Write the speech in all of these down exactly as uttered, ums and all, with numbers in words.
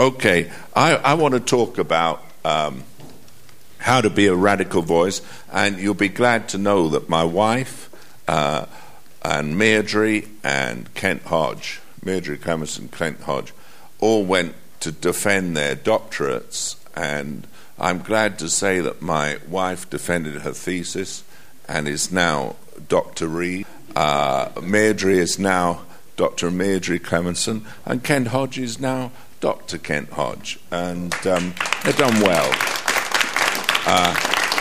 Okay, I, I want to talk about um, how to be a radical voice, and you'll be glad to know that my wife uh, and Mairdre and Kent Hodge, Mairdre Clements and Kent Hodge, all went to defend their doctorates, and I'm glad to say that my wife defended her thesis and is now Doctor Reed. Uh, Mairdre is now Doctor Mairdre Clemenson, and Kent Hodge is now Doctor Kent Hodge, and um, they've done well. Uh,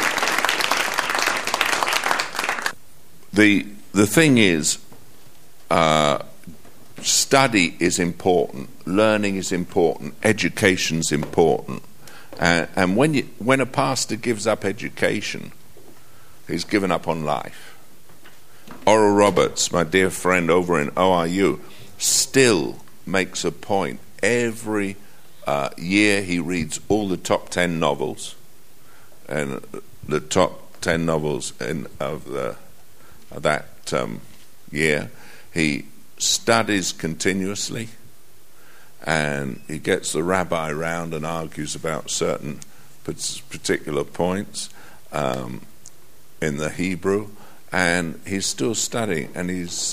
the the thing is, uh, study is important, learning is important, education's important, uh, and when you, when a pastor gives up education, he's given up on life. Oral Roberts, my dear friend over in O R U, still makes a point. Every uh, year he reads all the top ten novels, and the top ten novels in, of, the, of that um, year. He studies continuously, and he gets the rabbi round and argues about certain particular points um, in the Hebrew, and he's still studying, and he's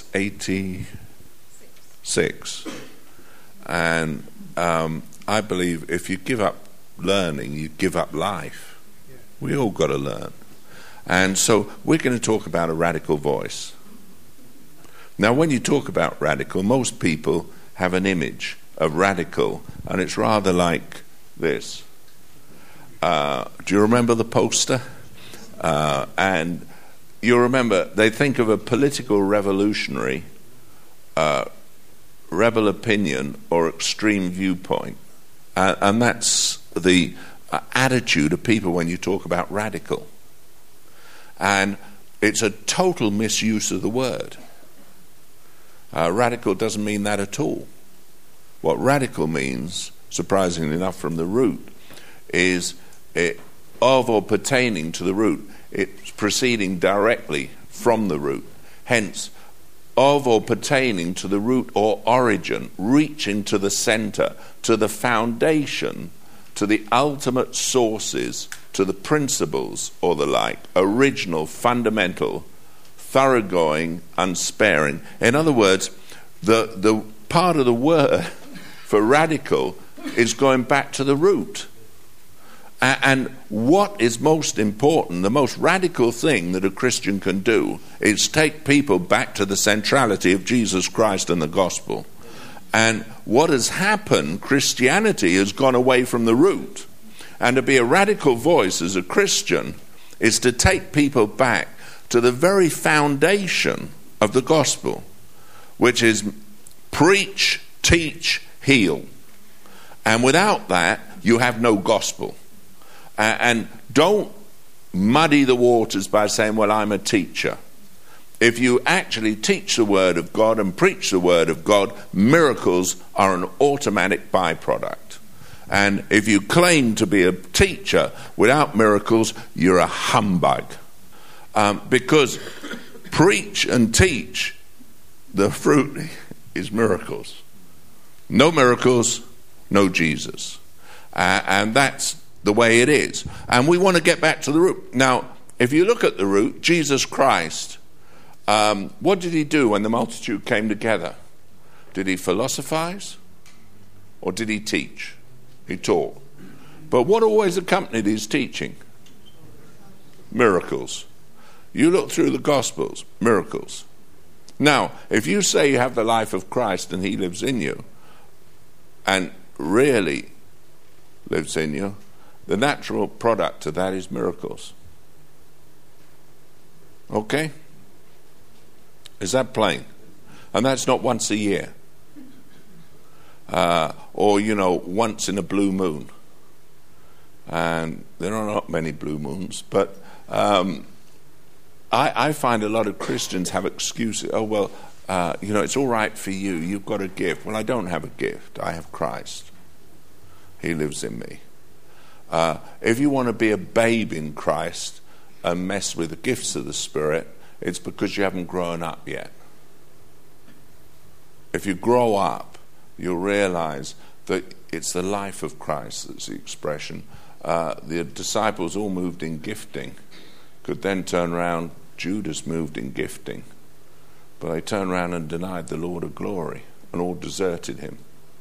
eighty-six. And um, I believe if you give up learning, you give up life. We all got to learn. And so we're going to talk about a radical voice. Now, when you talk about radical, most people have an image of radical, and it's rather like this. Uh, do you remember the poster? Uh, and you remember, they think of a political revolutionary, uh, rebel opinion or extreme viewpoint, uh, and that's the uh, attitude of people when you talk about radical. And it's a total misuse of the word. Uh, radical doesn't mean that at all. What radical means, surprisingly enough from the root, is it, of or pertaining to the root. It's proceeding directly from the root. Hence, of or pertaining to the root or origin, reaching to the center, to the foundation, to the ultimate sources, to the principles or the like, original, fundamental, thoroughgoing, unsparing. In other words, the, the part of the word for radical is going back to the root. And what is most important, the most radical thing that a Christian can do is take people back to the centrality of Jesus Christ and the gospel. And what has happened, Christianity has gone away from the root. And to be a radical voice as a Christian is to take people back to the very foundation of the gospel, which is preach, teach, heal. And without that, you have no gospel. Uh, and don't muddy the waters by saying, well, I'm a teacher. If you actually teach the word of God and preach the word of God, miracles are an automatic byproduct. And if you claim to be a teacher without miracles, you're a humbug. Um, because preach and teach, the fruit is miracles. No miracles, no Jesus. Uh, and that's the way it is. And we want to get back to the root. Now, if you look at the root, Jesus Christ, um, what did he do when the multitude came together? Did he philosophize? Or did he teach? He taught. But what always accompanied his teaching? Miracles. You look through the Gospels, miracles. Now, if you say you have the life of Christ and he lives in you, and really lives in you, the natural product of that is miracles. Okay? Is that plain? And that's not once a year. Uh, or, you know, once in a blue moon. And there are not many blue moons, but um, I, I find a lot of Christians have excuses. Oh, well, uh, you know, it's all right for you. You've got a gift. Well, I don't have a gift. I have Christ. He lives in me. Uh, if you want to be a babe in Christ and mess with the gifts of the Spirit, it's because you haven't grown up yet. If you grow up, you'll realize that it's the life of Christ that's the expression. Uh, the disciples all moved in gifting. Could then turn around, Judas moved in gifting. But they turned around and denied the Lord of glory and all deserted him.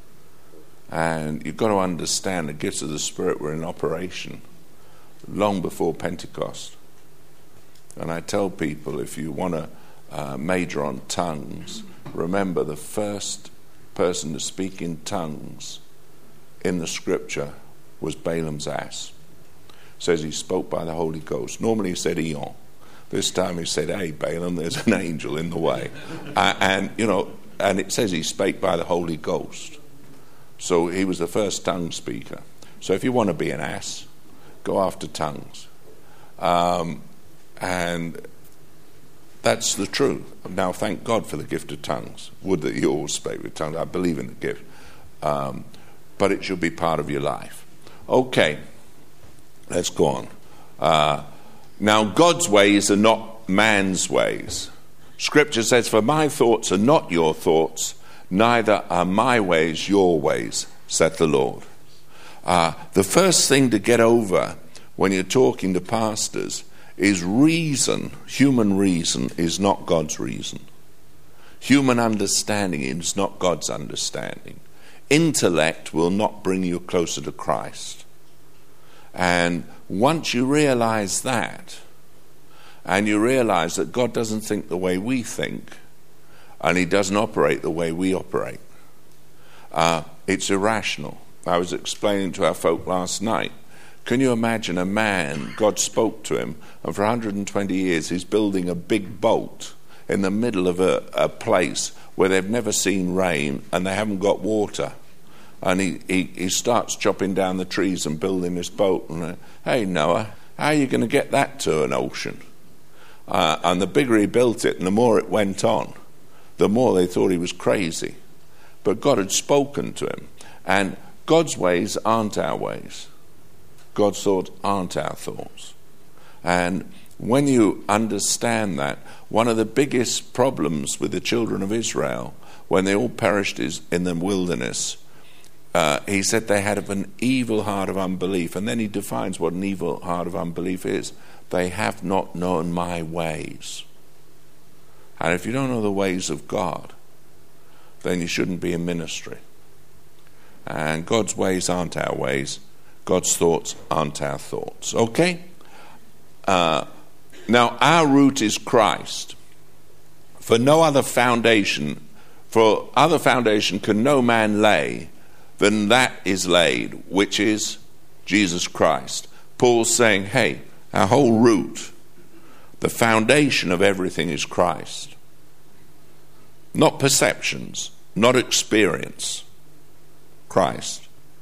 And you've got to understand the gifts of the Spirit were in operation long before Pentecost. And I tell people, if you want to uh, major on tongues, remember the first person to speak in tongues in the scripture was Balaam's ass. It says he spoke by the Holy Ghost. Normally he said eon. This time he said, hey, Balaam, there's an angel in the way. uh, and, you know, and it says he spake by the Holy Ghost. So he was the first tongue speaker. So if you want to be an ass, go after tongues. Um, and that's the truth. Now, thank God for the gift of tongues. Would that you all spake with tongues. I believe in the gift. Um, but it should be part of your life. Okay, let's go on. Uh, now, God's ways are not man's ways. Scripture says, for my thoughts are not your thoughts, neither are my ways your ways, saith the Lord. Uh, the first thing to get over when you're talking to pastors is reason. Human reason is not God's reason. Human understanding is not God's understanding. Intellect will not bring you closer to Christ. And once you realize that, and you realize that God doesn't think the way we think, and he doesn't operate the way we operate, uh, it's irrational. I was explaining to our folk last night, can you imagine a man, God spoke to him, and for one hundred twenty years he's building a big boat in the middle of a, a place where they've never seen rain and they haven't got water. And he, he, he starts chopping down the trees and building this boat. And, uh, hey, Noah, how are you going to get that to an ocean? Uh, and the bigger he built it and the more it went on, the more they thought he was crazy. But God had spoken to him. And God's ways aren't our ways. God's thoughts aren't our thoughts. And when you understand that, one of the biggest problems with the children of Israel, when they all perished in the wilderness, uh, he said they had an evil heart of unbelief. And then he defines what an evil heart of unbelief is. They have not known my ways. And if you don't know the ways of God, then you shouldn't be in ministry. And God's ways aren't our ways. God's thoughts aren't our thoughts. Okay? Uh, now, our root is Christ. For no other foundation, for other foundation can no man lay than that is laid, which is Jesus Christ. Paul's saying, hey, our whole root, the foundation of everything is Christ. Not perceptions, not experience. Christ.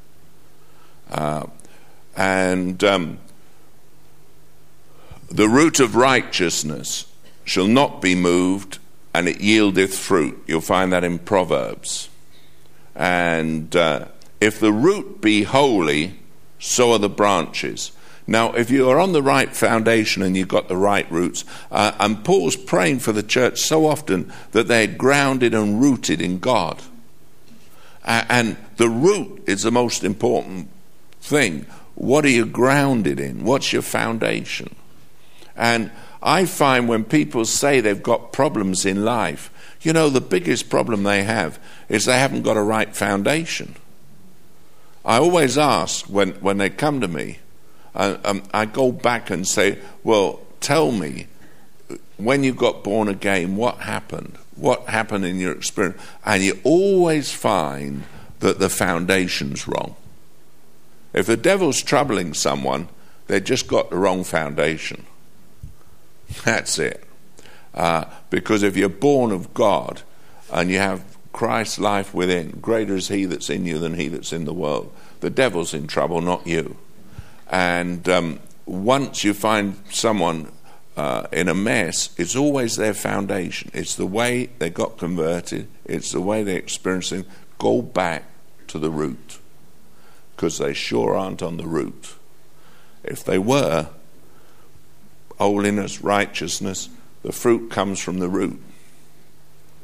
Uh, and um, the root of righteousness shall not be moved, and it yieldeth fruit. You'll find that in Proverbs. And uh, if the root be holy, so are the branches. Now, if you are on the right foundation and you've got the right roots, uh, and Paul's praying for the church so often that they're grounded and rooted in God. Uh, and the root is the most important thing. What are you grounded in? What's your foundation? And I find when people say they've got problems in life, you know, the biggest problem they have is they haven't got a right foundation. I always ask when, when they come to me, uh, um, I go back and say, well, tell me, when you got born again, what happened? What happened in your experience? And you always find that the foundation's wrong. If the devil's troubling someone, they've just got the wrong foundation. That's it. Uh, because if you're born of God and you have Christ's life within, greater is he that's in you than he that's in the world. The devil's in trouble, not you. And um, once you find someone uh, in a mess, it's always their foundation. It's the way they got converted. It's the way they experienced it. Go back to the root, because they sure aren't on the root. If they were, holiness, righteousness, the fruit comes from the root.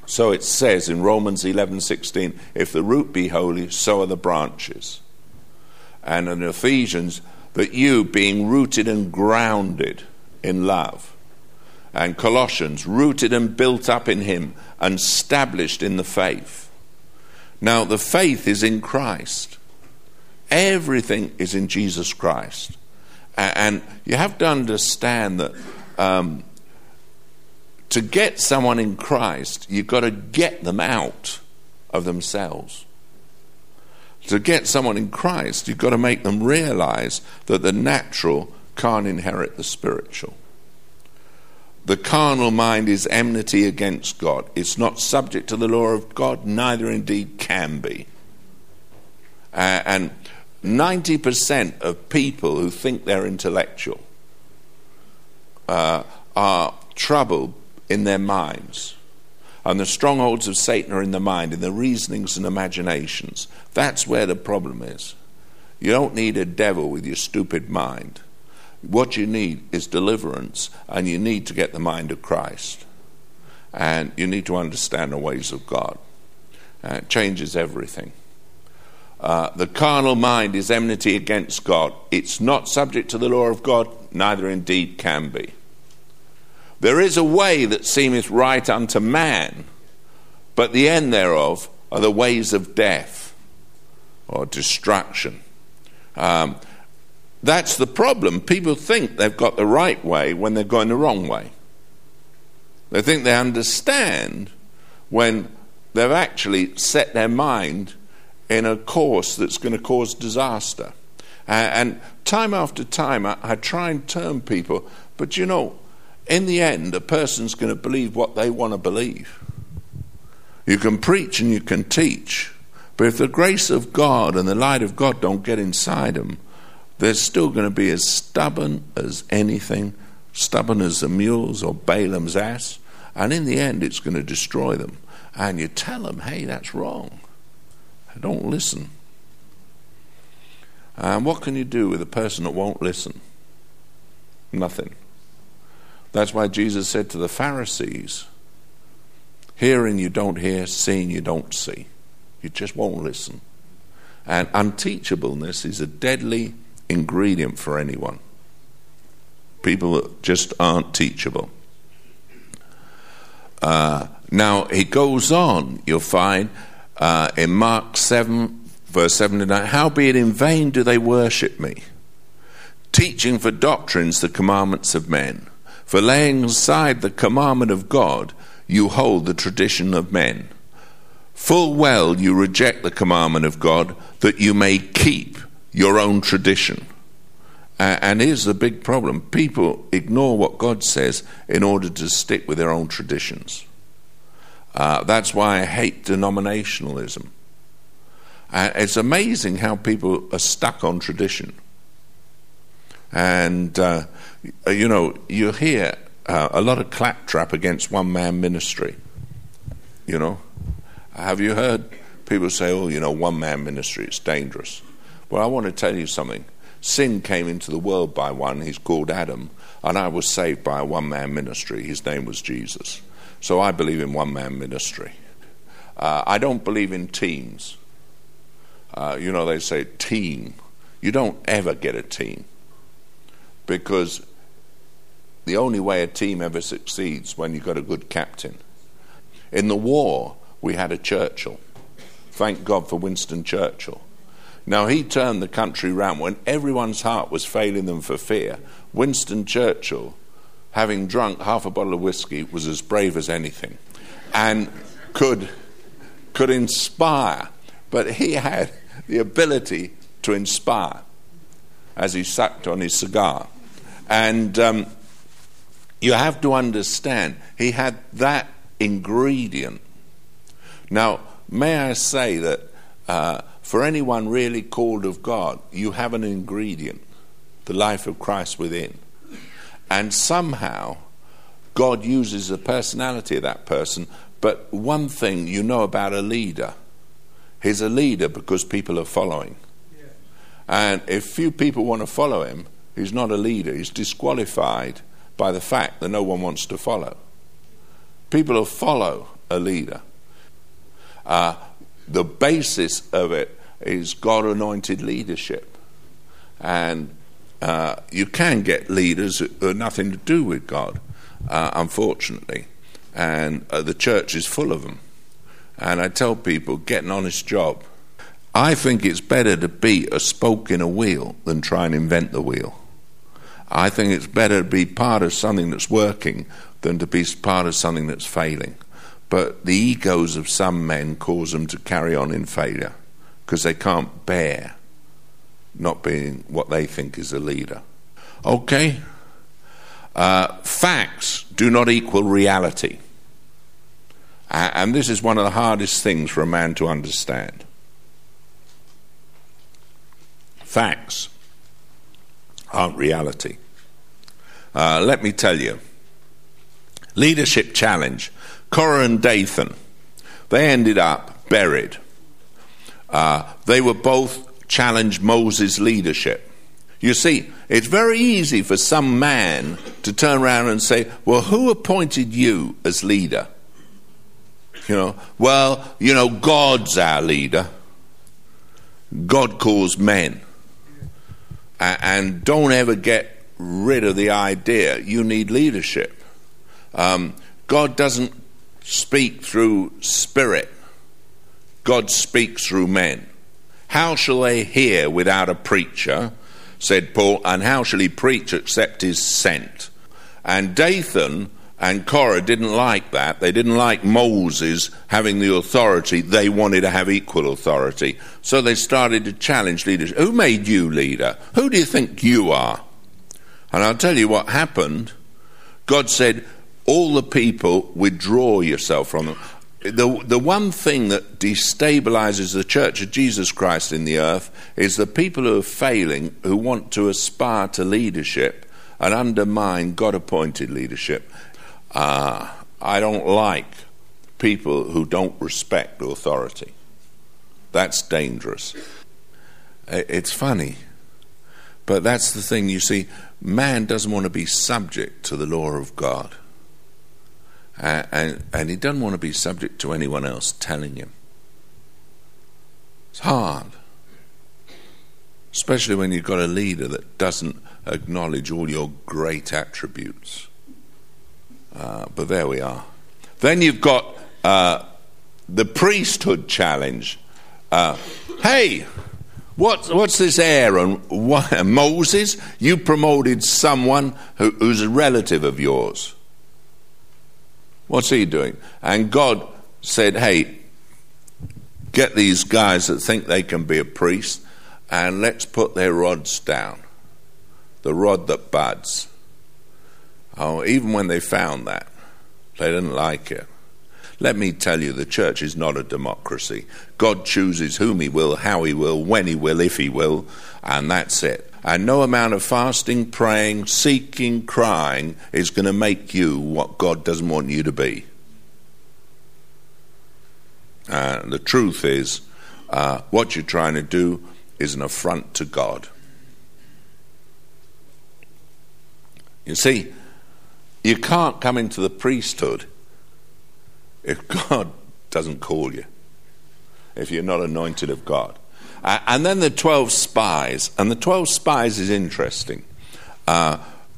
So it says in Romans eleven sixteen, if the root be holy, so are the branches. And in Ephesians, that you, being rooted and grounded in love. And Colossians, rooted and built up in him and established in the faith. Now, the faith is in Christ. Everything is in Jesus Christ. And you have to understand that um, to get someone in Christ, you've got to get them out of themselves. To get someone in Christ, you've got to make them realize that the natural can't inherit the spiritual. The carnal mind is enmity against God. It's not subject to the law of God, neither indeed can be. Uh, and ninety percent of people who think they're intellectual uh, are troubled in their minds. And the strongholds of Satan are in the mind, in the reasonings and imaginations. That's where the problem is. You don't need a devil with your stupid mind. What you need is deliverance, and you need to get the mind of Christ. And you need to understand the ways of God. Uh, it changes everything. Uh, the carnal mind is enmity against God. It's not subject to the law of God, neither indeed can be. There is a way that seemeth right unto man, but the end thereof are the ways of death or destruction. Um, that's the problem. People think they've got the right way when they're going the wrong way. They think they understand when they've actually set their mind in a course that's going to cause disaster. Uh, and time after time, I, I try and turn people, but you know, in the end, a person's going to believe what they want to believe. You can preach and you can teach, but if the grace of God and the light of God don't get inside them, they're still going to be as stubborn as anything, stubborn as the mules or Balaam's ass, and in the end it's going to destroy them. And you tell them, hey, that's wrong. Don't listen. And what can you do with a person that won't listen? Nothing. That's why Jesus said to the Pharisees, hearing you don't hear, seeing you don't see. You just won't listen. And unteachableness is a deadly ingredient for anyone. People that just aren't teachable. Uh, now, he goes on, you'll find, uh, in Mark seven, verse seven to nine, howbeit in vain do they worship me, teaching for doctrines the commandments of men. For laying aside the commandment of God, you hold the tradition of men. Full well you reject the commandment of God, that you may keep your own tradition. Uh, and here's the big problem. People ignore what God says in order to stick with their own traditions. Uh, that's why I hate denominationalism. Uh, it's amazing how people are stuck on tradition. And, uh, you know, you hear uh, a lot of claptrap against one-man ministry. You know, have you heard people say, oh, you know, one-man ministry, it's dangerous. Well, I want to tell you something. Sin came into the world by one, he's called Adam, and I was saved by a one-man ministry. His name was Jesus. So I believe in one-man ministry. Uh, I don't believe in teams. Uh, you know, they say team. You don't ever get a team. Because the only way a team ever succeeds when you've got a good captain. In the war, we had a Churchill. Thank God for Winston Churchill. Now, he turned the country round when everyone's heart was failing them for fear. Winston Churchill, having drunk half a bottle of whiskey, was as brave as anything and could, could inspire. But he had the ability to inspire as he sucked on his cigar. And um, you have to understand, he had that ingredient. Now, may I say that uh, for anyone really called of God, you have an ingredient, the life of Christ within. And somehow, God uses the personality of that person. But one thing you know about a leader, he's a leader because people are following. And if few people want to follow him, he's not a leader. He's disqualified by the fact that no one wants to follow. People will follow a leader. Uh, the basis of it is God-anointed leadership. And uh, you can get leaders who have nothing to do with God, uh, unfortunately. And uh, the church is full of them. And I tell people, get an honest job. I think it's better to be a spoke in a wheel than try and invent the wheel. I think it's better to be part of something that's working than to be part of something that's failing. But the egos of some men cause them to carry on in failure because they can't bear not being what they think is a leader. Okay? Uh, facts do not equal reality. Uh, and this is one of the hardest things for a man to understand. Facts aren't reality. Uh, let me tell you. Leadership challenge. Korah and Dathan, they ended up buried. Uh, they were both challenged Moses' leadership. You see, it's very easy for some man to turn around and say, well, who appointed you as leader? You know, well, you know, God's our leader. God calls men. And don't ever get rid of the idea you need leadership. Um, God doesn't speak through spirit. God speaks through men. How shall they hear without a preacher, said Paul, and how shall he preach except he's sent? And Dathan and Korah didn't like that. They didn't like Moses having the authority. They wanted to have equal authority. So they started to challenge leaders. Who made you leader? Who do you think you are? And I'll tell you what happened. God said, all the people, withdraw yourself from them. The, the one thing that destabilizes the Church of Jesus Christ in the earth is the people who are failing, who want to aspire to leadership and undermine God-appointed leadership. Uh, I don't like people who don't respect authority. That's dangerous. It's funny, but that's the thing. You see, man doesn't want to be subject to the law of God. Uh, and, and he doesn't want to be subject to anyone else telling him. It's hard. Especially when you've got a leader that doesn't acknowledge all your great attributes. Uh, but there we are. Then you've got uh, the priesthood challenge. Uh, hey, what, what's this Aaron? What, Moses, you promoted someone who, who's a relative of yours. What's he doing? And God said, hey, get these guys that think they can be a priest and let's put their rods down. The rod that buds. Oh, even when they found that, they didn't like it. Let me tell you, the church is not a democracy. God chooses whom he will, how he will, when he will, if he will, and that's it. And no amount of fasting, praying, seeking, crying is going to make you what God doesn't want you to be. Uh, the truth is, uh, what you're trying to do is an affront to God. You see, you can't come into the priesthood if God doesn't call you, if you're not anointed of God. Uh, and then the twelve spies, and the twelve spies is interesting. Uh,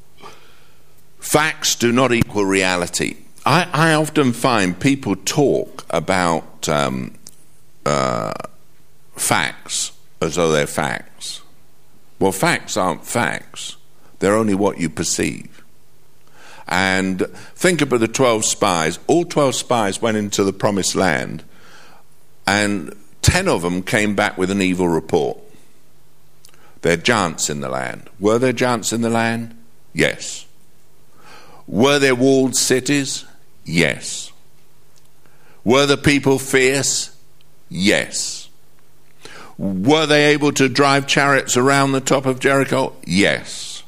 facts do not equal reality. I, I often find people talk about um, uh, facts as though they're facts. Well, facts aren't facts. They're only what you perceive. And think about the twelve spies. All twelve spies went into the promised land, and ten of them came back with an evil report. There are giants in the land. Were there giants in the land? Yes. Were there walled cities? Yes. Were the people fierce? Yes. Were they able to drive chariots around the top of Jericho? Yes.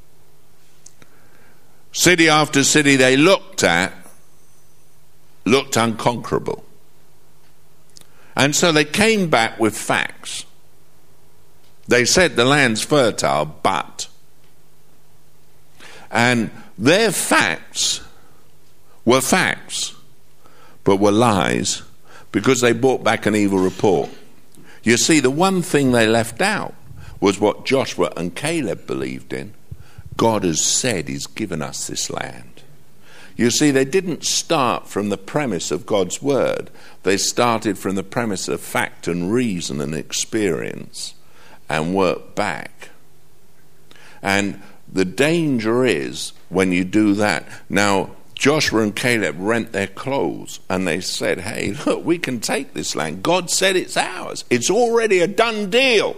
City after city they looked at looked unconquerable. And so they came back with facts. They said the land's fertile, but. And their facts were facts. but were lies, because they brought back an evil report. You see, the one thing they left out was what Joshua and Caleb believed in. God has said he's given us this land. You see, they didn't start from the premise of God's word. They started from the premise of fact and reason and experience and worked back. And the danger is when you do that. Now, Joshua and Caleb rent their clothes and they said, hey, look, we can take this land. God said it's ours. It's already a done deal.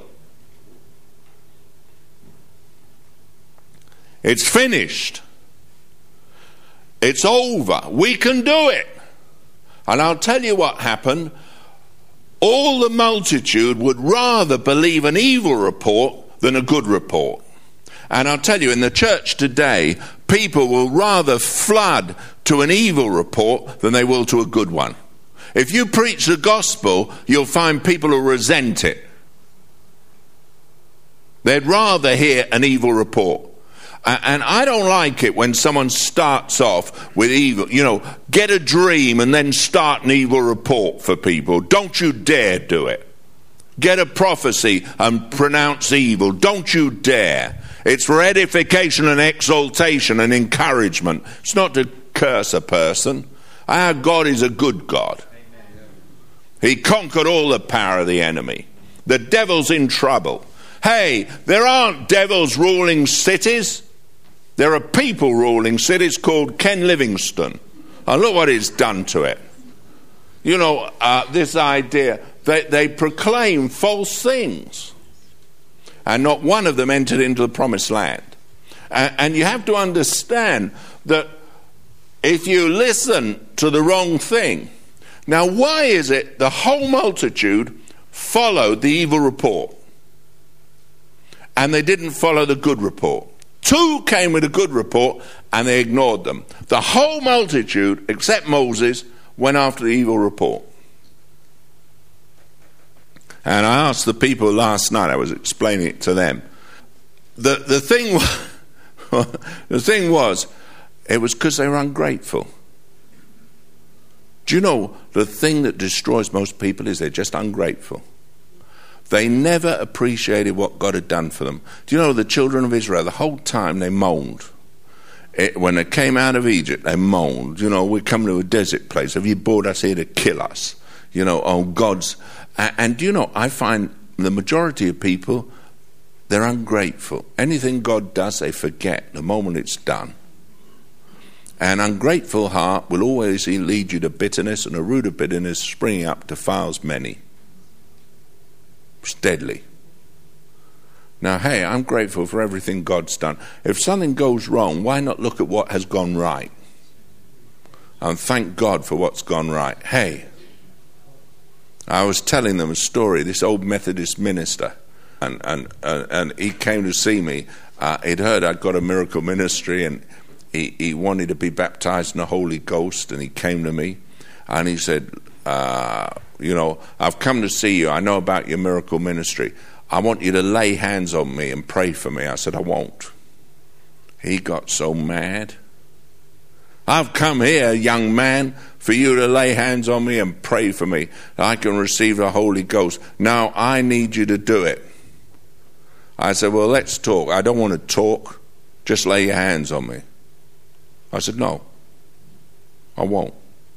It's finished. It's over. We can do it. And I'll tell you what happened. All the multitude would rather believe an evil report than a good report. And I'll tell you, in the church today, people will rather flood to an evil report than they will to a good one. If you preach the gospel, you'll find people who resent it. They'd rather hear an evil report. And I don't like it when someone starts off with evil. You know, get a dream and then start an evil report for people. Don't you dare do it. Get a prophecy and pronounce evil. Don't you dare. It's for edification and exaltation and encouragement. It's not to curse a person. Our God is a good God. He conquered all the power of the enemy. The devil's in trouble. Hey, there aren't devils ruling cities. There are people ruling cities called Ken Livingstone. And look what he's done to it. You know, uh, this idea, they, they proclaim false things. And not one of them entered into the promised land. And, and you have to understand that if you listen to the wrong thing. Now, why is it the whole multitude followed the evil report and they didn't follow the good report? Two came with a good report and they ignored them. The whole multitude, except Moses, went after the evil report. And I asked the people last night, I was explaining it to them. The the thing was, the thing was, it was because they were ungrateful. Do you know, the thing that destroys most people is they're just ungrateful. They never appreciated what God had done for them. Do you know, the children of Israel, the whole time they moaned. It, when they came out of Egypt, they moaned. You know, we come to a desert place. Have you brought us here to kill us? You know, oh, God's... And, and do you know, I find the majority of people, they're ungrateful. Anything God does, they forget the moment it's done. An ungrateful heart will always lead you to bitterness, and a root of bitterness springing up defiles many. It's deadly. Now, hey, I'm grateful for everything God's done. If something goes wrong, why not look at what has gone right? And thank God for what's gone right. Hey, I was telling them a story, this old Methodist minister, and and, uh, and he came to see me. Uh, he'd heard I'd got a miracle ministry, and he, he wanted to be baptized in the Holy Ghost, and he came to me, and he said, uh, you know, I've come to see you. I know about your miracle ministry. I want you to lay hands on me and pray for me. I said, I won't. He got so mad. I've come here, young man, for you to lay hands on me and pray for me. I can receive the Holy Ghost. Now I need you to do it. I said, well, let's talk. I don't want to talk. Just lay your hands on me. I said, no, I won't.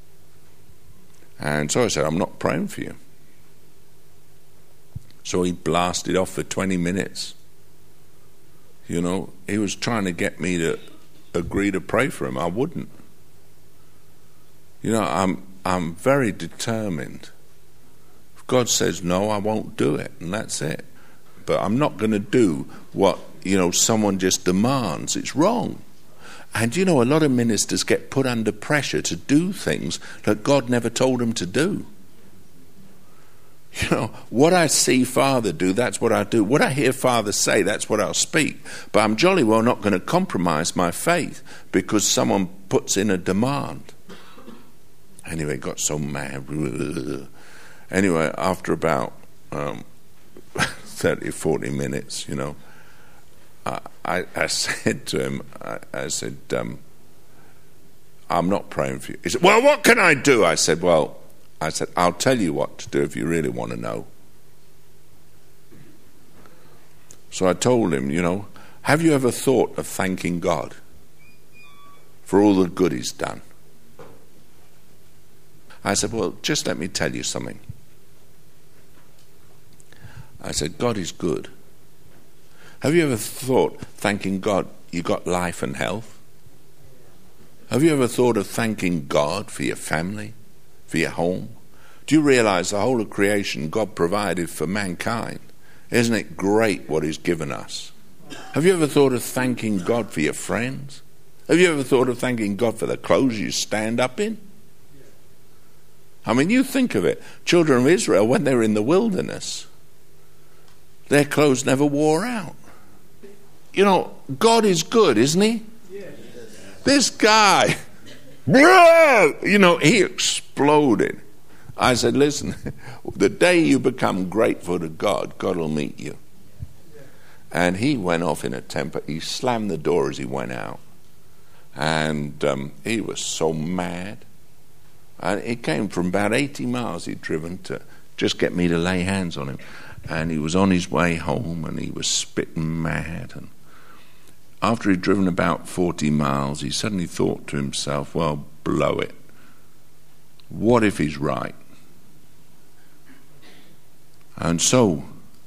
And so I said, I'm not praying for you. So he blasted off for twenty minutes. You know, he was trying to get me to agree to pray for him. I wouldn't. You know, I'm I'm very determined. If God says no, I won't do it, and that's it. But I'm not going to do what, you know, someone just demands. It's wrong. And you know, a lot of ministers get put under pressure to do things that God never told them to do. You know, what I see Father do, that's what I do. What I hear Father say, that's what I'll speak. But I'm jolly well not going to compromise my faith because someone puts in a demand. Anyway, got so mad. Anyway, after about um, thirty, forty minutes, you know, I, I, I said to him, I, I said, um, I'm not praying for you. He said, well, what can I do? I said, well, I said, I'll tell you what to do if you really want to know. So I told him, you know, have you ever thought of thanking God for all the good he's done? I said, well, just let me tell you something. I said, God is good. Have you ever thought, thanking God, you got life and health? Have you ever thought of thanking God for your family, for your home? Do you realize the whole of creation God provided for mankind? Isn't it great what he's given us? Have you ever thought of thanking God for your friends? Have you ever thought of thanking God for the clothes you stand up in? I mean, you think of it. Children of Israel, when they were in the wilderness, their clothes never wore out. You know, God is good, isn't he? Yes. This guy, you know, he exploded. I said, listen, the day you become grateful to God, God will meet you. And he went off in a temper. He slammed the door as he went out. And um, he was so mad. And it came from about eighty miles he'd driven to just get me to lay hands on him. And he was on his way home and he was spitting mad. And after he'd driven about forty miles, he suddenly thought to himself, well, blow it. What if he's right? And so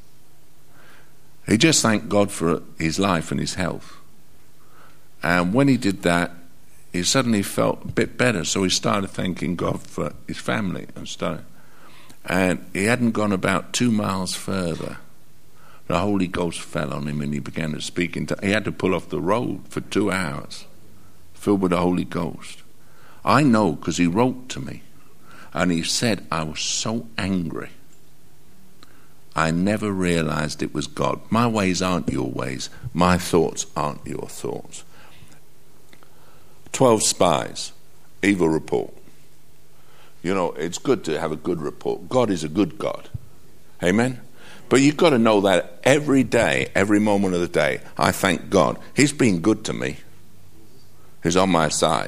he just thanked God for his life and his health. And when he did that, he suddenly felt a bit better. So he started thanking God for his family and started. And he hadn't gone about two miles further. The Holy Ghost fell on him and he began to speak. Into, he had to pull off the road for two hours, filled with the Holy Ghost. I know because he wrote to me. And he said, I was so angry. I never realized it was God. My ways aren't your ways. My thoughts aren't your thoughts. Twelve spies, evil report. You know, it's good to have a good report. God is a good God. Amen? But you've got to know that every day, every moment of the day, I thank God. He's been good to me. He's on my side.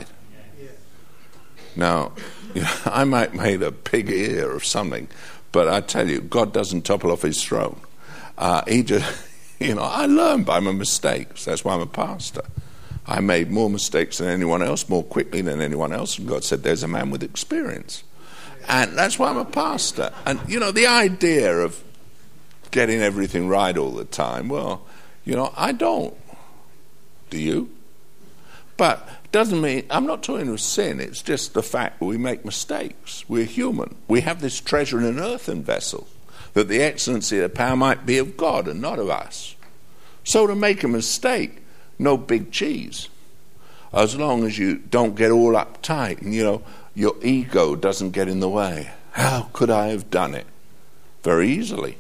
Now, you know, I might make a pig ear of something, but I tell you, God doesn't topple off his throne. Uh, he just, you know, I learn by my mistakes. That's why I'm a pastor. I made more mistakes than anyone else, more quickly than anyone else. And God said, there's a man with experience. And that's why I'm a pastor. And, you know, the idea of getting everything right all the time, well, you know, I don't. Do you? But doesn't mean, I'm not talking of sin, it's just the fact that we make mistakes. We're human. We have this treasure in an earthen vessel, that the excellency of the power might be of God and not of us. So to make a mistake, no big cheese. As long as you don't get all uptight and, you know, your ego doesn't get in the way. How could I have done it? Very easily.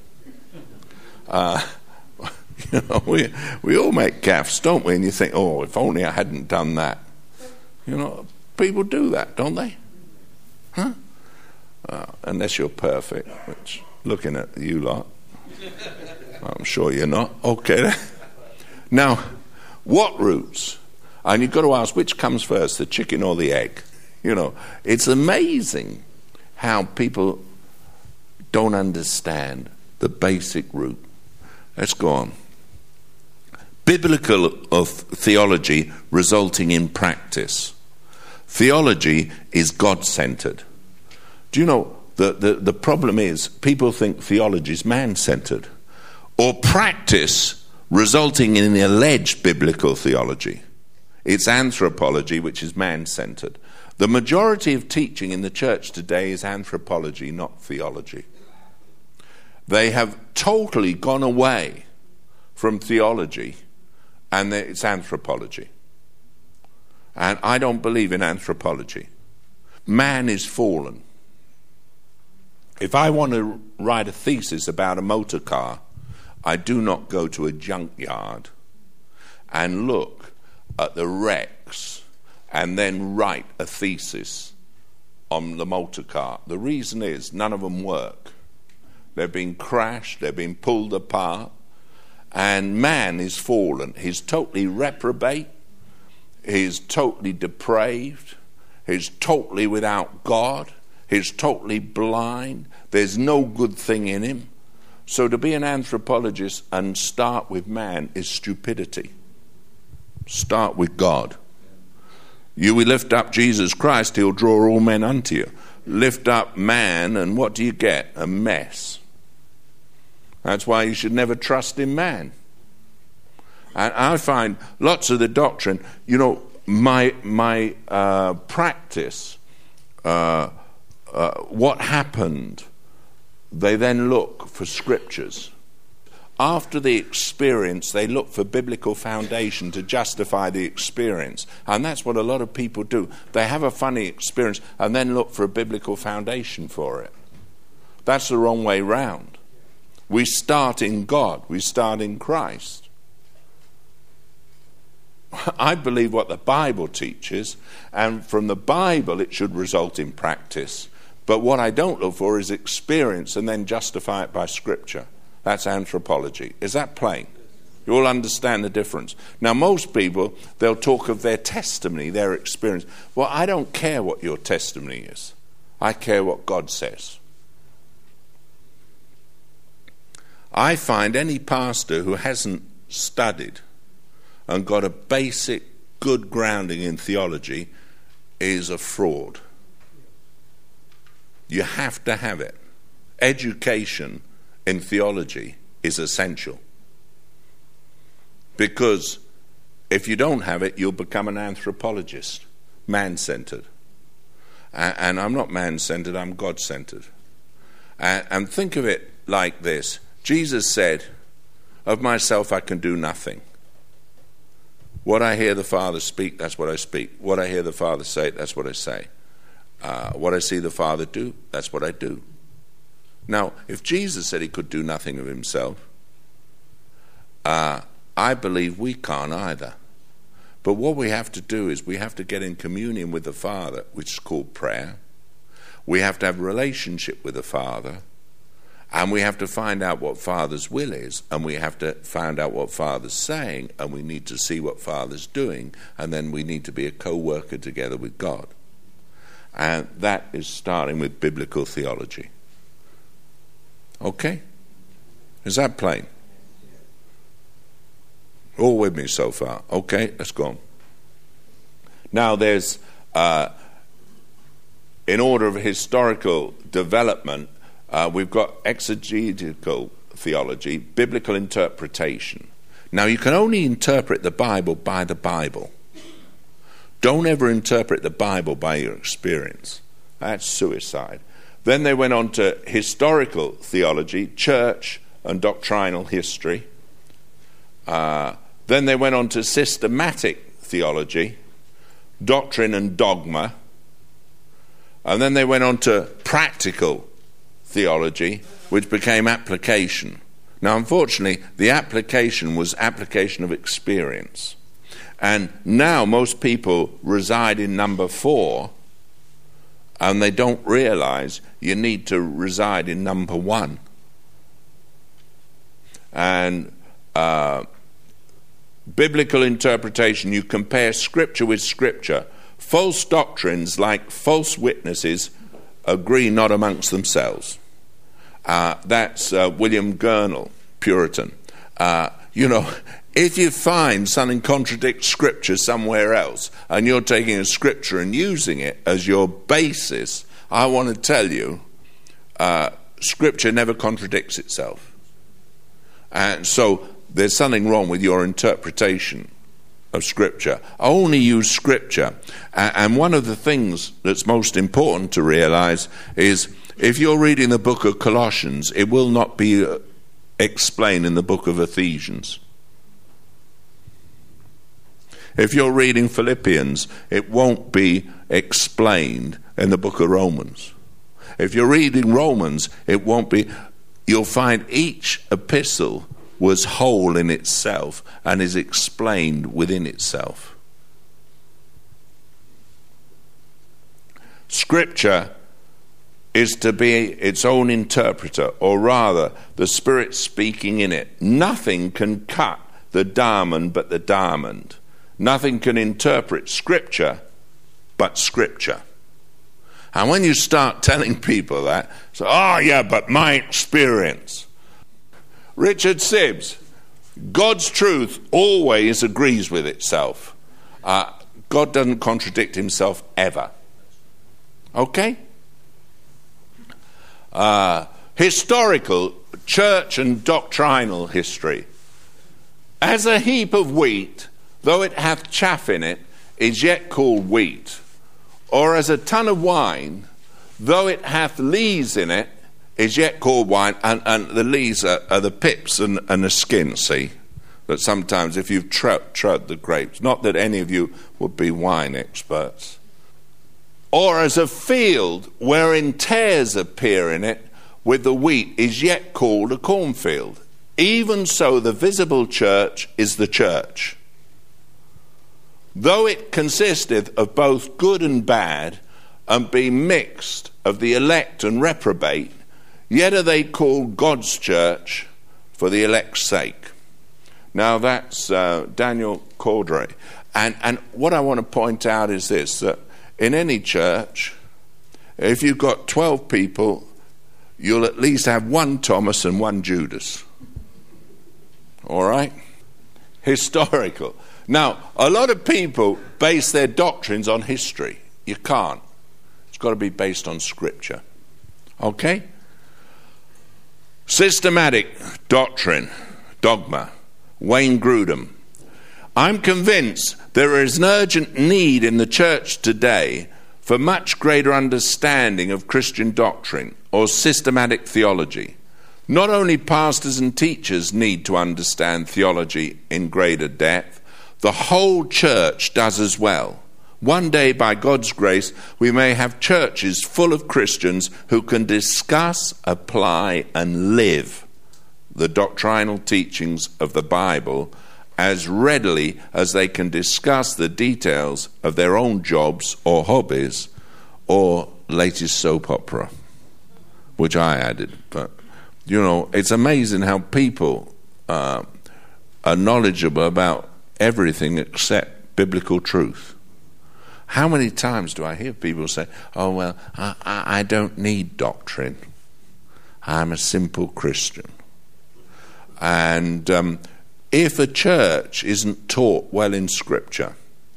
Uh, you know, we, we all make gaffes, don't we? And you think, oh, if only I hadn't done that. You know, people do that, don't they? Huh? Uh, unless you're perfect, which, looking at you lot, I'm sure you're not. Okay. Now, what roots? And you've got to ask, which comes first, the chicken or the egg? You know, it's amazing how people don't understand the basic root. Let's go on. Biblical of theology resulting in practice. Theology is God-centered. Do you know, the, the, the problem is people think theology is man-centered, or practice resulting in alleged biblical theology. It's anthropology, which is man-centered. The majority of teaching in the church today is anthropology, not theology. They have totally gone away from theology, and it's anthropology. And I don't believe in anthropology. Man is fallen. If I want to write a thesis about a motor car, I do not go to a junkyard and look at the wrecks and then write a thesis on the motor car. The reason is none of them work. They've been crashed, they've been pulled apart, and man is fallen. He's totally reprobate, he's totally depraved, He's totally without God. He's totally blind. There's no good thing in him. So to be an anthropologist and start with man is stupidity. Start with God. You will lift up Jesus Christ, he'll draw all men unto you. Lift up man, and what do you get? A mess. That's why you should never trust in man. And I find lots of the doctrine, you know, my my uh, practice, uh, uh, what happened, they then look for scriptures. After the experience, they look for biblical foundation to justify the experience. And that's what a lot of people do. They have a funny experience and then look for a biblical foundation for it. That's the wrong way round. We start in God. We start in Christ. I believe what the Bible teaches, and from the Bible it should result in practice. But what I don't look for is experience and then justify it by Scripture. That's anthropology. Is that plain? You all understand the difference. Now, most people, they'll talk of their testimony, their experience. Well, I don't care what your testimony is. I care what God says. I find any pastor who hasn't studied and got a basic good grounding in theology is a fraud. You have to have it. Education in theology is essential. Because if you don't have it, you'll become an anthropologist, man-centered. And I'm not man-centered, I'm God-centered. And think of it like this. Jesus said, "Of myself I can do nothing. What I hear the Father speak, that's what I speak. What I hear the Father say, that's what I say. Uh, what I see the Father do, that's what I do." Now, if Jesus said he could do nothing of himself, uh, I believe we can't either. But what we have to do is we have to get in communion with the Father, which is called prayer. We have to have a relationship with the Father. And we have to find out what Father's will is. And we have to find out what Father's saying. And we need to see what Father's doing. And then we need to be a co-worker together with God. And that is starting with biblical theology. Okay? Is that plain? All with me so far? Okay, let's go on. Now there's, uh, in order of historical development, uh, we've got exegetical theology, biblical interpretation. Now you can only interpret the Bible by the Bible. Don't ever interpret the Bible by your experience. That's suicide. Then they went on to historical theology, church and doctrinal history. Uh, then they went on to systematic theology, doctrine and dogma. And then they went on to practical theology, which became application. Now, unfortunately, the application was application of experience. And now most people reside in number four, and they don't realize you need to reside in number one. And uh, biblical interpretation, you compare Scripture with Scripture. False doctrines, like false witnesses, agree not amongst themselves. Uh, that's uh, William Gurnall, Puritan. Uh, you know, if you find something contradicts Scripture somewhere else, and you're taking a Scripture and using it as your basis, I want to tell you, uh, Scripture never contradicts itself. And so there's something wrong with your interpretation of Scripture. Only use Scripture. And one of the things that's most important to realize is if you're reading the book of Colossians, it will not be explained in the book of Ephesians. If you're reading Philippians, it won't be explained in the book of Romans. If you're reading Romans, it won't be. You'll find each epistle was whole in itself and is explained within itself. Scripture is to be its own interpreter, or rather, the Spirit speaking in it. Nothing can cut the diamond but the diamond. Nothing can interpret Scripture but Scripture. And when you start telling people that, so, oh yeah, but my experience. Richard Sibbs, God's truth always agrees with itself. Uh, God doesn't contradict himself ever. Okay? Uh, historical, church and doctrinal history. As a heap of wheat, though it hath chaff in it, is yet called wheat. Or as a tun of wine, though it hath lees in it, is yet called wine. And, and the lees are, are the pips and, and the skin, see? That sometimes if you've trod, trod the grapes, not that any of you would be wine experts. Or as a field wherein tares appear in it, with the wheat, is yet called a cornfield. Even so the visible church is the church. Though it consisteth of both good and bad, and be mixed of the elect and reprobate, yet are they called God's church for the elect's sake. Now that's uh, Daniel Cordray. And, and what I want to point out is this, that in any church, if you've got twelve people, you'll at least have one Thomas and one Judas. All right? Historical. Now, a lot of people base their doctrines on history. You can't. It's got to be based on Scripture. Okay? Systematic doctrine, dogma. Wayne Grudem. I'm convinced there is an urgent need in the church today for much greater understanding of Christian doctrine or systematic theology. Not only pastors and teachers need to understand theology in greater depth, the whole church does as well. One day, by God's grace, we may have churches full of Christians who can discuss, apply, and live the doctrinal teachings of the Bible as readily as they can discuss the details of their own jobs or hobbies or latest soap opera, which I added. But, you know, it's amazing how people uh, are knowledgeable about everything except biblical truth. How many times do I hear people say, oh, well, I, I, I don't need doctrine. I'm a simple Christian. And um, if a church isn't taught well in Scripture,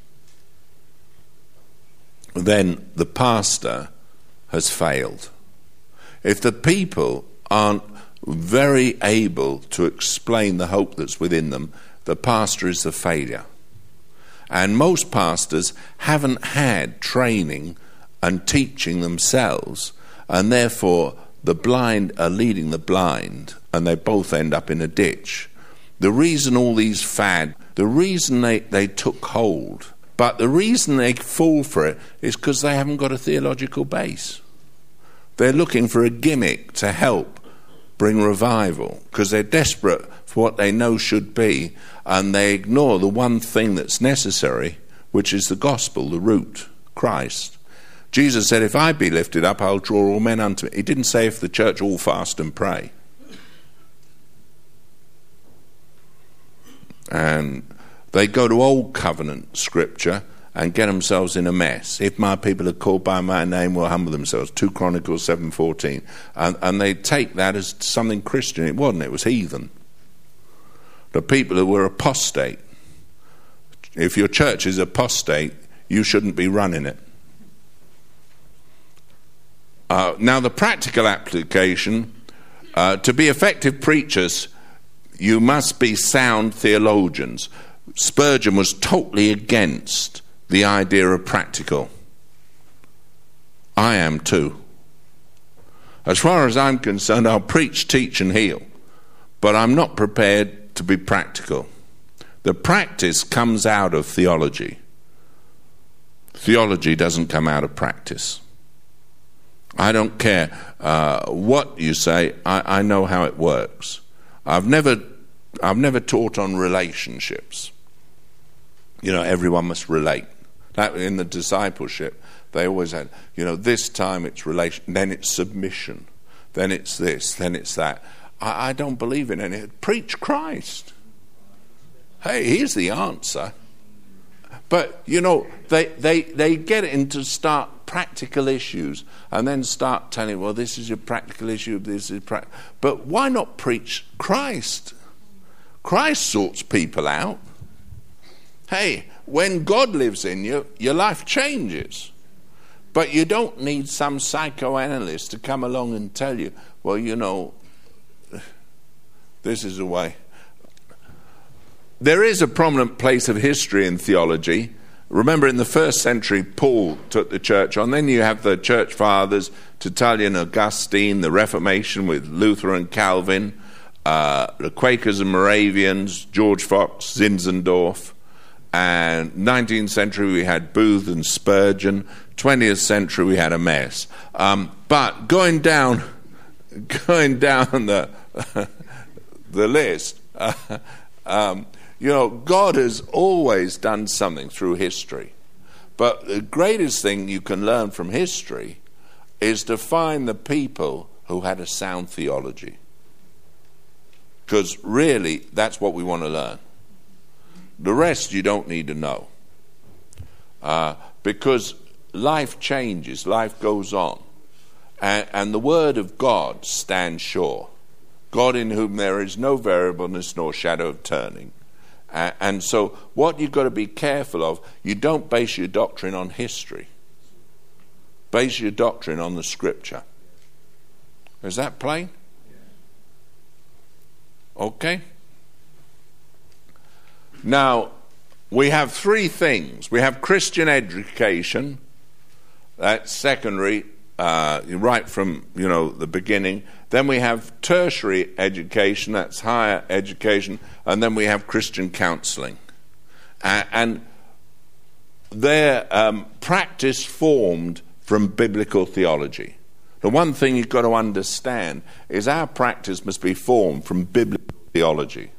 then the pastor has failed. If the people aren't very able to explain the hope that's within them, the pastor is the failure. And most pastors haven't had training and teaching themselves, and therefore the blind are leading the blind, and they both end up in a ditch. The reason all these fad, the reason they, they took hold, but the reason they fall for it is because they haven't got a theological base. They're looking for a gimmick to help bring revival, because they're desperate for what they know should be, and they ignore the one thing that's necessary, which is the gospel, the root, Christ. Jesus said, if I be lifted up, I'll draw all men unto me. He didn't say if the church all fast and pray. And they go to old covenant scripture and get themselves in a mess. If my people are called by my name will humble themselves, Second Chronicles seven fourteen. And, and they take that as something Christian. It wasn't, it was heathen. The people who were apostate. If your church is apostate, you shouldn't be running it. Uh, now the practical application, uh, to be effective preachers, you must be sound theologians. Spurgeon was totally against the idea of practical. I am too. As far as I'm concerned, I'll preach, teach and heal, but I'm not prepared to be practical. The practice comes out of theology. Theology doesn't come out of practice. I don't care uh, what you say, I, I know how it works. I've never I've never taught on relationships. You know, everyone must relate. That in the discipleship, they always had, you know, this time it's relation, then it's submission, then it's this, then it's that. I, I don't believe in any. Preach Christ. Hey, here's the answer. But, you know, they, they, they get into start practical issues and then start telling, well, this is your practical issue, this is pra-. But why not preach Christ? Christ sorts people out. Hey, when God lives in you, your life changes. But you don't need some psychoanalyst to come along and tell you, well, you know, this is the way. There is a prominent place of history in theology. Remember, in the first century, Paul took the church on. Then you have the church fathers, Tertullian, Augustine, the Reformation with Luther and Calvin, uh, the Quakers and Moravians, George Fox, Zinzendorf. And nineteenth century, we had Booth and Spurgeon. twentieth century, we had a mess. Um, but going down, going down the the list, uh, um, you know, God has always done something through history. But the greatest thing you can learn from history is to find the people who had a sound theology. Because really, that's what we want to learn. The rest you don't need to know. Uh, because life changes, life goes on. And, and the word of God stands sure. God in whom there is no variableness nor shadow of turning. Uh, and so what you've got to be careful of, you don't base your doctrine on history. Base your doctrine on the scripture. Is that plain? Okay? Now, we have three things. We have Christian education, that's secondary, uh, right from, you know, the beginning. Then we have tertiary education, that's higher education, and then we have Christian counseling. Uh, and they're um, practice formed from biblical theology. The one thing you've got to understand is our practice must be formed from biblical theology.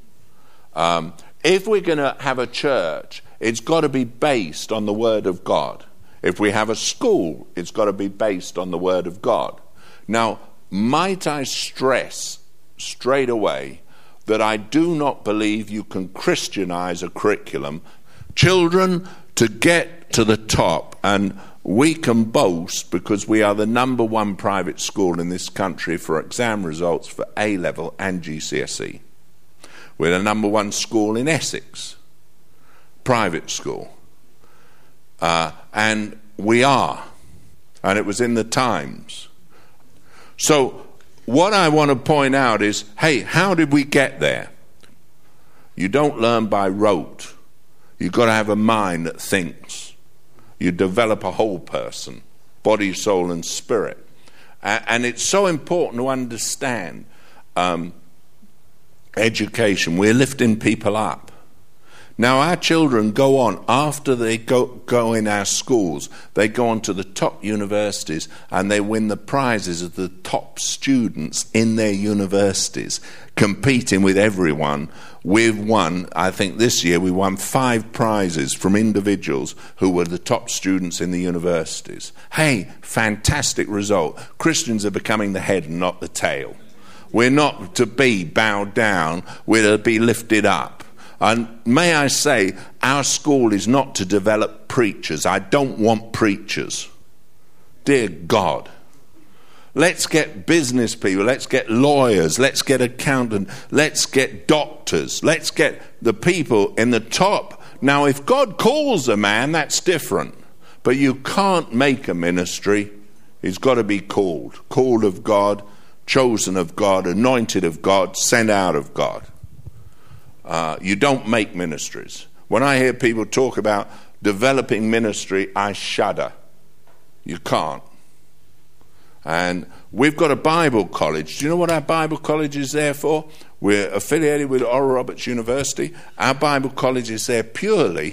Um, if we're going to have a church, it's got to be based on the Word of God. If we have a school, it's got to be based on the Word of God. Now, might I stress straight away that I do not believe you can Christianize a curriculum. Children, to get to the top, and we can boast because we are the number one private school in this country for exam results for A-level and G C S E. We're the number one school in Essex, private school. Uh, and we are. And it was in the Times. So what I want to point out is, hey, how did we get there? You don't learn by rote. You've got to have a mind that thinks. You develop a whole person, body, soul, and spirit. Uh, and it's so important to understand um, education. We're lifting people up. Now our children go on, after they go, go in our schools, they go on to the top universities and they win the prizes of the top students in their universities, competing with everyone. We've won, I think this year we won five prizes from individuals who were the top students in the universities. Hey, fantastic result. Christians are becoming the head and not the tail. We're not to be bowed down, we're to be lifted up. And may I say, our school is not to develop preachers. I don't want preachers. Dear God. Let's get business people, let's get lawyers, let's get accountants, let's get doctors, let's get the people in the top. Now, if God calls a man, that's different. But you can't make a ministry. He's got to be called. Called of God, chosen of God, anointed of God, sent out of God. Uh, you don't make ministries. When I hear people talk about developing ministry, I shudder. You can't. And we've got a Bible college. Do you know what our Bible college is there for? We're affiliated with Oral Roberts University. Our Bible college is there purely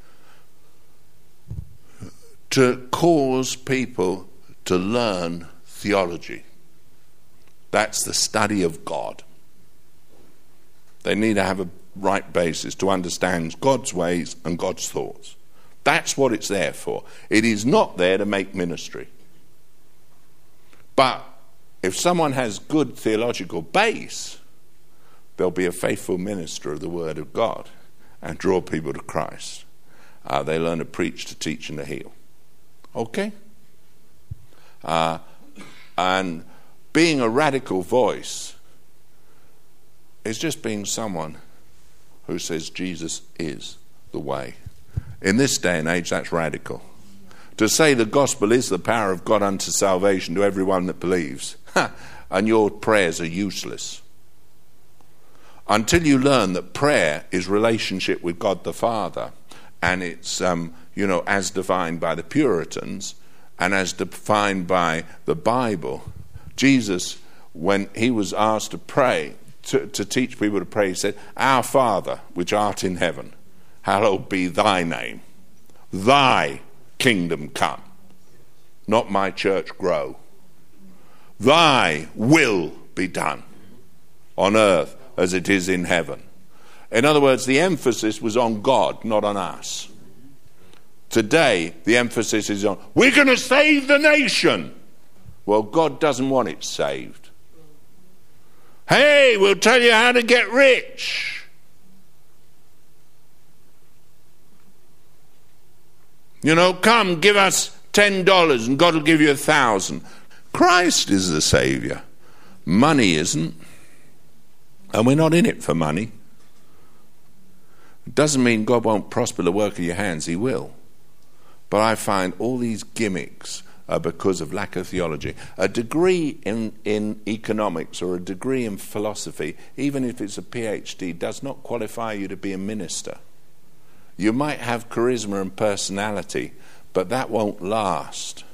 to cause people to learn theology. That's the study of God. They need to have a right basis to understand God's ways and God's thoughts. That's what it's there for. It is not there to make ministry. But if someone has good theological base, they'll be a faithful minister of the Word of God and draw people to Christ. Uh, they learn to preach, to teach, and to heal. Okay? Uh, and being a radical voice is just being someone who says Jesus is the way. In this day and age, that's radical. To say the gospel is the power of God unto salvation to everyone that believes, and your prayers are useless. Until you learn that prayer is relationship with God the Father, and it's, um, you know, as defined by the Puritans, and as defined by the Bible. Jesus, when he was asked to pray, to, to teach people to pray, he said, Our Father, which art in heaven, hallowed be thy name. Thy kingdom come, not my church grow. Thy will be done on earth as it is in heaven. In other words, the emphasis was on God, not on us. Today, the emphasis is on, we're going to save the nation. Well, God doesn't want it saved. Hey, we'll tell you how to get rich. You know, come, give us ten dollars and God will give you a thousand. Christ is the Savior. Money isn't. And we're not in it for money. It doesn't mean God won't prosper the work of your hands. He will. But I find all these gimmicks are because of lack of theology. A degree in, in economics or a degree in philosophy, even if it's a P H D, does not qualify you to be a minister. You might have charisma and personality, but that won't last.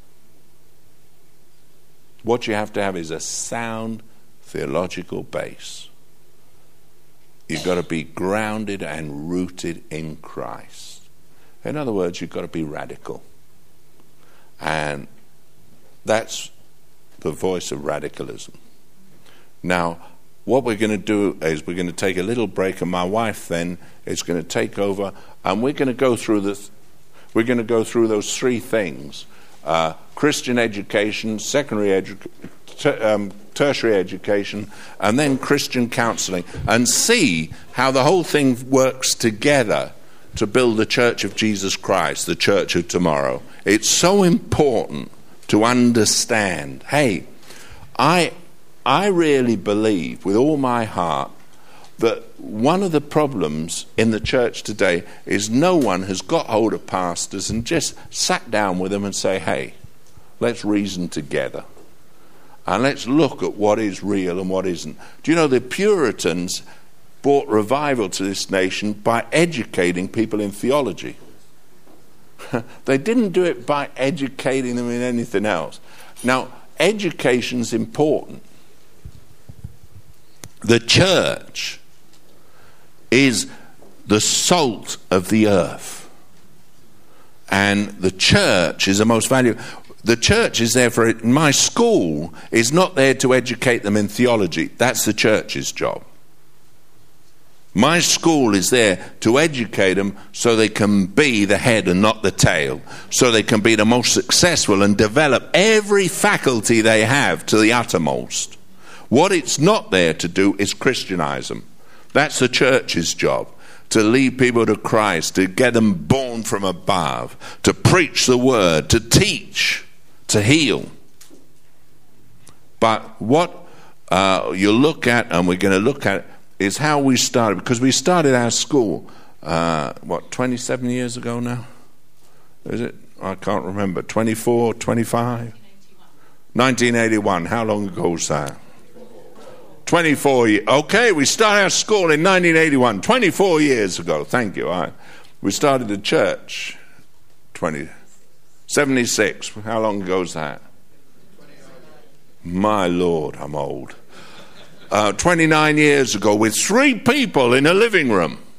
What you have to have is a sound theological base. You've got to be grounded and rooted in Christ. In other words, you've got to be radical. And that's the voice of radicalism. Now, what we're going to do is we're going to take a little break, and my wife then is going to take over, and we're going to go through this. We're going to go through those three things: uh, Christian education, secondary education, ter- um, tertiary education, and then Christian counselling, and see how the whole thing works together to build the Church of Jesus Christ, the Church of tomorrow. It's so important to understand, hey, I I really believe with all my heart that one of the problems in the church today is no one has got hold of pastors and just sat down with them and say, hey, let's reason together. And let's look at what is real and what isn't. Do you know the Puritans brought revival to this nation by educating people in theology? They didn't do it by educating them in anything else. Now, education's important. The church is the salt of the earth. And the church is the most valuable. The church is there for it. My school is not there to educate them in theology. That's the church's job. My school is there to educate them so they can be the head and not the tail, so they can be the most successful and develop every faculty they have to the uttermost. What it's not there to do is Christianize them. That's the church's job, to lead people to Christ, to get them born from above, to preach the word, to teach, to heal. But what uh, you look at, and we're going to look at, is how we started, because we started our school, uh, what, twenty-seven years ago now? Is it? I can't remember. twenty-four, twenty-five? nineteen eighty-one. How long ago was that? twenty-four years. Okay, we started our school in nineteen eighty-one. twenty-four years ago. Thank you. I, we started the church twenty, seventy-six. How long ago was that? My Lord, I'm old. Uh, twenty-nine years ago, with three people in a living room.